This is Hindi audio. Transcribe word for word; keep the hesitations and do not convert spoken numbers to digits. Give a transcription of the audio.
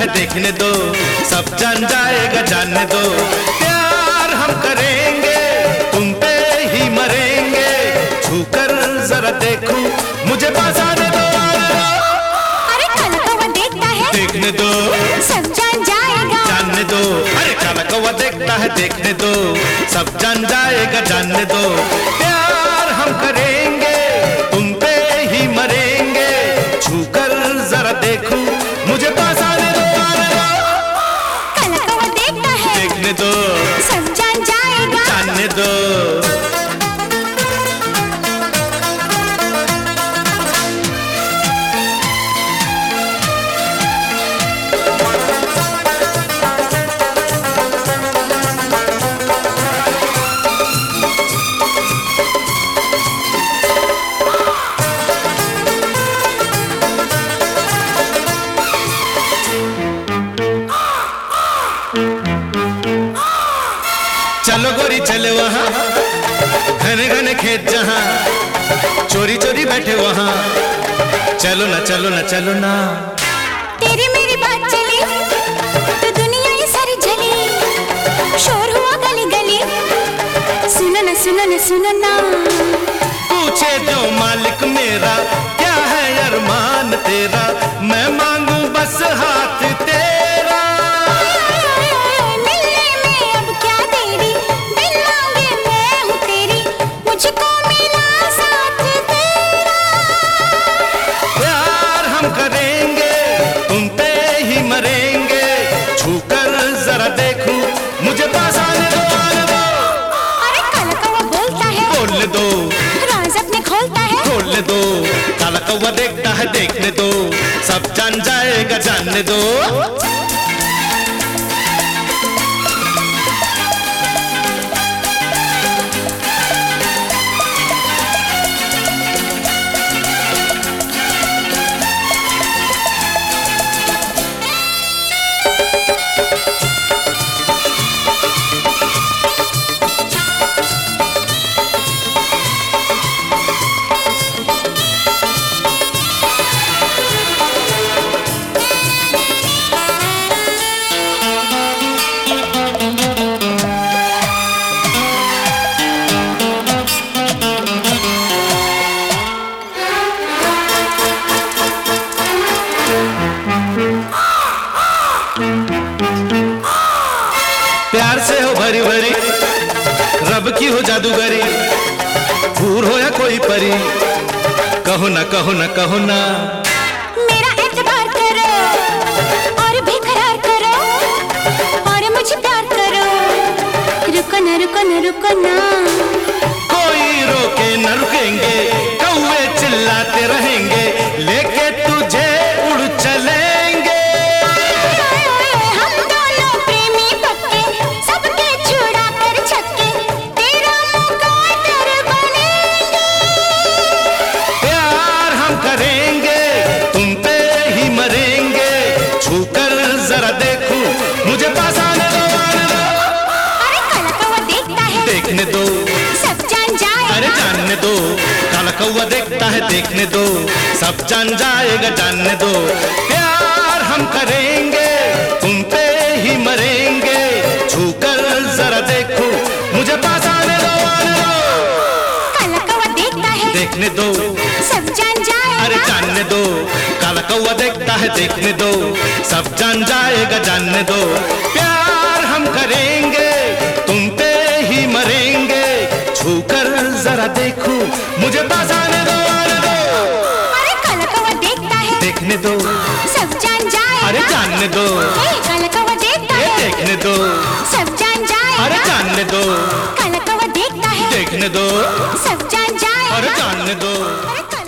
देखने दो, सब जान जाएगा जानने दो। प्यार हम करेंगे तुम पे ही मरेंगे, छूकर जरा देखूं मुझे पास आने दो। अरे काला कौवा देखता है देखने दो, सब जान जाएगा जानने दो। अरे काला कौवा देखता है देखने दो, सब जान जाएगा जानने दो। प्यार हम करेंगे तुम पे ही मरेंगे, छूकर जरा देखूं मुझे पास आने दो। काला कौवा देखता है देखने दो, सब जान जाएगा जानने दो। चलो गोरी चले वहाँ, घने घने खेत जहाँ, चोरी चोरी बैठे वहाँ। चलो ना चलो ना चलो ना, तेरी मेरी बात चली तो दुनिया ये सारी जली, शोर हुआ गली गली, सुनो ना सुनो ना सुनो ना। पूछे जो मालिक मेरा क्या है अरमान तेरा, मैं मांगू बस हाथ तेरा। मिलने में अब क्या देरी, बिन मांगे मैं हूँ तेरी, मुझको मिला साथ तेरा। प्यार हम करेंगे तुम पे ही मरेंगे, छूकर जरा देखूं मुझे पास आने दो। आने दो, अरे काला कौवा बोलता है बोलने दो, राज अपने खोलता है। खोलने दो। काला कौवा देखता है देखने दो, सब जान जाएगा जानने दो। प्यार से हो भरी भरी, रब की हो जादूगरी, भूर हो या कोई परी, कहो ना कहो ना कहो ना। मेरा एतबार करो और बेकरार करो, और मुझे प्यार करो, रुको ना रुको ना रुको ना। कोई रोके न रुकेंगे, कौवे चिल्लाते रहेंगे, लेके तुझे उड़ चलेंगे। हम दोनों प्रेमी पक्के, सबके छुड़ा कर छक्के, तेरा मुकद्दर बनेंगे। प्यार हम करेंगे तुम पे ही मरेंगे, छूकर जरा देखूं मुझे पास आने दो। आने दो, अरे काला कौवा देखता है देखने दो, सब जान जाएगा। अरे जानने दो। काला कौवा देखता है देखने दो, सब जान जाएगा जानने दो। प्यार हम करेंगे तुम पे ही मरेंगे, छूकर जरा देखूं मुझे पास आने दो। आने दो, काला कौवा देखता है देखने दो, सब जान जाएगा। अरे जानने दो। काला कौवा देखता है देखने दो, सब जान जाएगा जानने दो। प्यार हम करेंगे तुम पे ही मरेंगे, छूकर जरा देखूं मुझे पास आने दो। आने दो, अरे काला कौवा देखता है देखने दो, सब जान जाएगा। अरे जानने दो। हे काला कौवा देखता ये है देखने दो, सब जान जाएगा। अरे जानने दो। काला कौवा देखता है देखने दो, सब जान जाएगा। अरे जानने दो। अरे